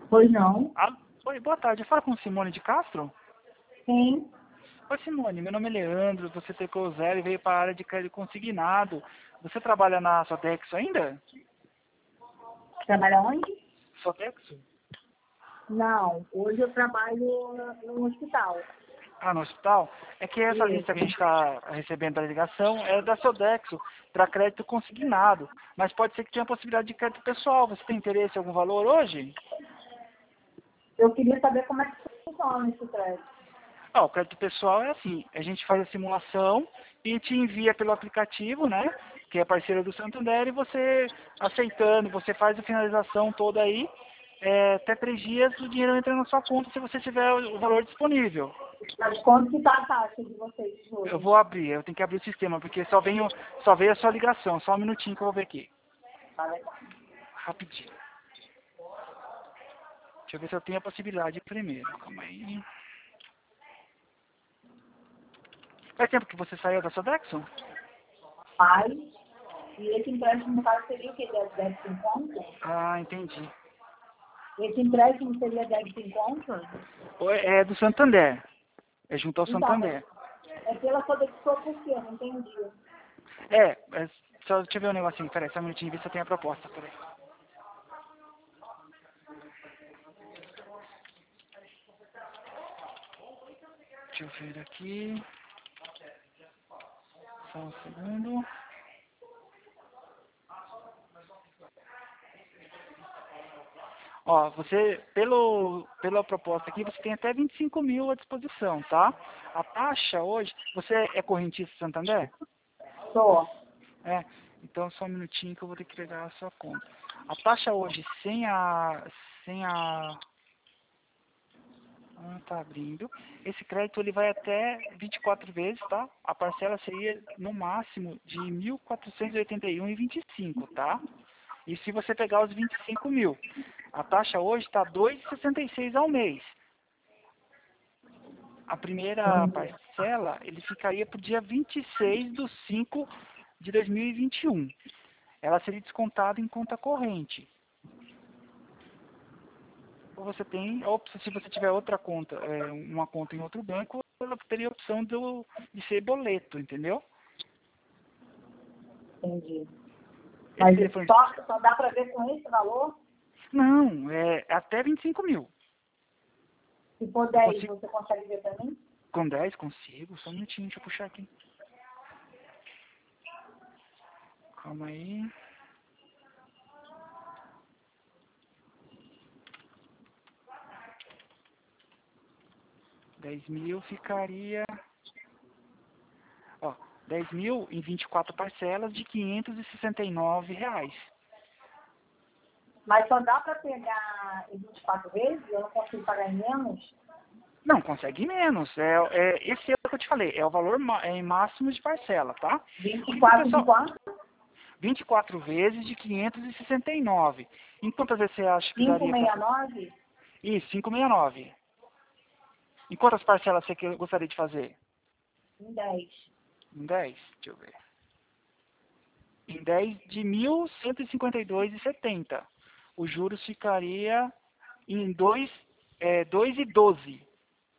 Pois não. Ah, oi, boa tarde. Fala com Simone de Castro? Sim. Oi, Simone. Meu nome é Leandro. Você tecou zero e veio para a área de crédito consignado. Você trabalha na Sodexo ainda? Trabalha onde? Sodexo? Não. Hoje eu trabalho no hospital. Ah, no hospital? É que essa lista Isso. que a gente está recebendo da ligação é da Sodexo, para crédito consignado. Mas pode ser que tenha possibilidade de crédito pessoal. Você tem interesse em algum valor hoje? Eu queria saber como é que funciona esse crédito. Ah, o crédito pessoal é assim, a gente faz a simulação e te envia pelo aplicativo, né? Que é parceiro do Santander, e você aceitando, você faz a finalização toda aí, até 3 dias o dinheiro entra na sua conta se você tiver o valor disponível. Mas quanto que tá a taxa de vocês Eu hoje? vou abrir, eu tenho que abrir o sistema, porque só veio a sua ligação, só um minutinho que eu vou ver aqui. Rapidinho. Deixa eu ver se eu tenho a possibilidade primeiro, calma aí. Faz tempo que você saiu da Sodexo? Faz. E esse empréstimo, no caso, seria o quê? Débito em conta? Ah, entendi. Esse empréstimo seria débito em conta? É do Santander. É junto ao Então, mas Santander. é pela Sodexo por quê? Eu não entendi. Só deixa eu ver um negocinho, peraí, só um minutinho, ver se eu tenho a proposta, peraí. Deixa eu ver aqui, só um segundo. Ó, pela proposta aqui, você tem até 25 mil à disposição, tá? A taxa hoje, você é correntista Santander? Só. É, então só um minutinho que eu vou ter que pegar a sua conta. A taxa hoje, sem a tá abrindo. Esse crédito ele vai até 24 vezes, tá? A parcela seria no máximo de 1.481,25, tá? E se você pegar os 25 mil, a taxa hoje está 2,66 ao mês. A primeira parcela ele ficaria para o dia 26/5/2021. Ela seria descontada em conta corrente. Ou você tem, ou se você tiver outra conta, uma conta em outro banco, ela teria a opção de ser boleto, entendeu? Entendi. Esse Mas telefone. só dá para ver com esse valor? Não, é até 25 mil. Se for Eu 10, consigo, você consegue ver também? com 10 consigo, só um minutinho, deixa eu puxar aqui. Calma aí. 10 mil ficaria, ó, 10 mil em 24 parcelas de R$ 569. Mas só dá para pegar em 24 vezes? Eu não consigo pagar em menos? Não, consegue menos. Esse é o que eu te falei, é o valor em máximo de parcela, tá? O que que o 24 de pessoal, quanto? 24 vezes de 569. Em quantas vezes você acha que daria para... 569? Isso, 569. Em quantas parcelas você gostaria de fazer? Em 10. Em 10? Deixa eu ver. Em 10 de 1.152,70. Os juros ficaria em 2,12.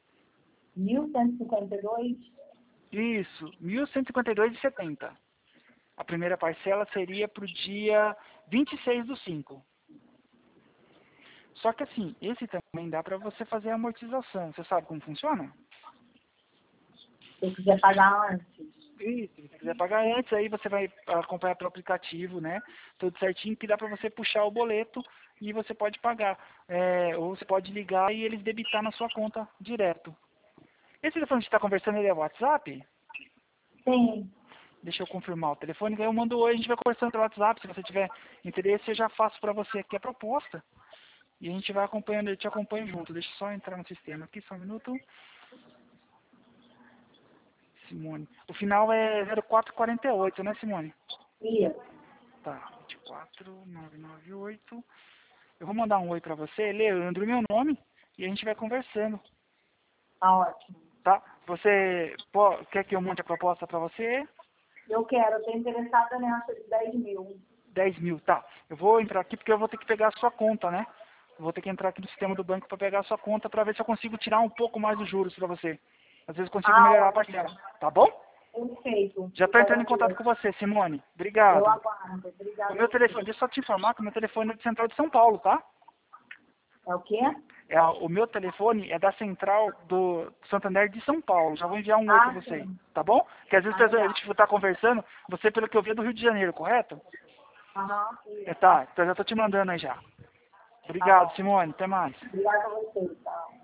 1.152? Isso, 1.152,70. A primeira parcela seria para o dia 26/5. Só que assim, esse também dá para você fazer a amortização. Você sabe como funciona? Se eu quiser pagar antes. Isso, se você quiser pagar antes, aí você vai acompanhar pelo aplicativo, né? Tudo certinho, que dá para você puxar o boleto e você pode pagar. Ou você pode ligar e eles debitar na sua conta direto. Esse telefone que você está conversando, ele é WhatsApp? Sim. Deixa eu confirmar o telefone, aí eu mando hoje, a gente vai conversando pelo WhatsApp. Se você tiver interesse, eu já faço para você aqui a proposta. E a gente vai acompanhando, eu te acompanho junto. Deixa eu só entrar no sistema aqui, só um minuto. Simone. O final é 0448, né, Simone? Isso. Tá, 24998. Eu vou mandar um oi pra você, Leandro, meu nome, e a gente vai conversando, Tá ótimo. tá? Você quer que eu monte a proposta pra você? Eu quero. Eu tô interessada nessa de 10 mil. 10 mil, tá. Eu vou entrar aqui porque eu vou ter que pegar a sua conta, né? Vou ter que entrar aqui no sistema do banco para pegar a sua conta para ver se eu consigo tirar um pouco mais os juros para você. Às vezes eu consigo melhorar a parcela. Tá bom? Perfeito. Já estou entrando em contato com você, Simone. Eu Obrigado. aguardo. Obrigada. O meu telefone, deixa eu só te informar que o meu telefone é de Central de São Paulo, tá? É o quê? O meu telefone é da Central do Santander de São Paulo. Já vou enviar um oi para você, Sim. tá bom? Porque às vezes Legal. a gente está conversando, você, pelo que eu vi, é do Rio de Janeiro, correto? Aham. Isso. Tá, então já estou te mandando aí já. Obrigado, bom. Simone. Até mais. Obrigada a você. Tchau.